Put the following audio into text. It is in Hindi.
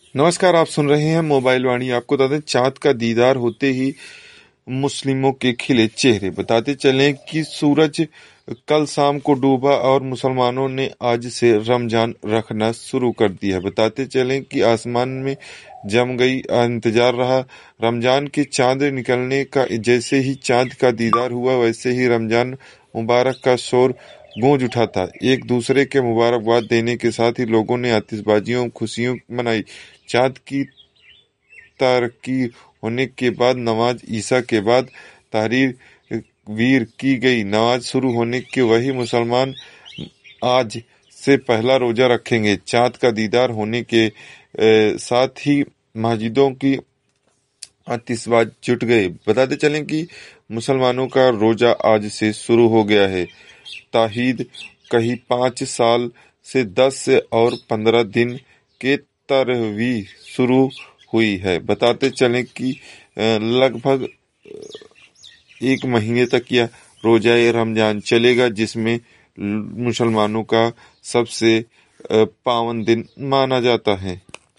नमस्कार, आप सुन रहे हैं मोबाइल वाणी। आपको बता दें, चाँद का दीदार होते ही मुस्लिमों के खिले चेहरे। बताते चलें कि सूरज कल शाम को डूबा और मुसलमानों ने आज से रमजान रखना शुरू कर दिया है। बताते चलें कि आसमान में जम गई इंतजार रहा रमजान के चांद निकलने का। जैसे ही चांद का दीदार हुआ, वैसे ही रमजान मुबारक का शोर गूंज उठा था। एक दूसरे के मुबारकबाद देने के साथ ही लोगों ने आतिशबाजियों खुशियों मनाई। चाँद की तारकी होने के बाद नमाज ईशा के बाद तहरीर वीर की गई। नमाज शुरू होने के वही मुसलमान आज से पहला रोजा रखेंगे। चाँद का दीदार होने के साथ ही मस्जिदों की आतिशबाज जुट गए। बताते चलें कि मुसलमानों का रोजा आज से शुरू हो गया है। ताहीद कहीं 5 साल से 10 से और 15 दिन के तरावीह शुरू हुई है। बताते चलें कि लगभग 1 महीने तक यह रोज़ा रमजान चलेगा, जिसमें मुसलमानों का सबसे पावन दिन माना जाता है।